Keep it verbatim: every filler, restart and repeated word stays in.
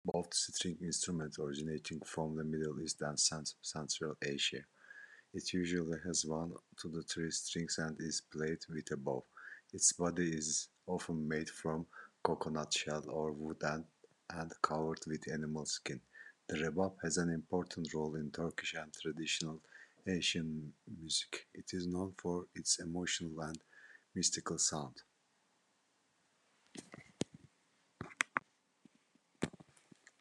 both string instruments originating from the Middle East and Cent- Central Asia. It usually has one to the three strings and is played with a bow. Its body is often made from coconut shell or wood and, and covered with animal skin. The rebab has an important role in Turkish and traditional Asian music. It is known for its emotional and mystical sound.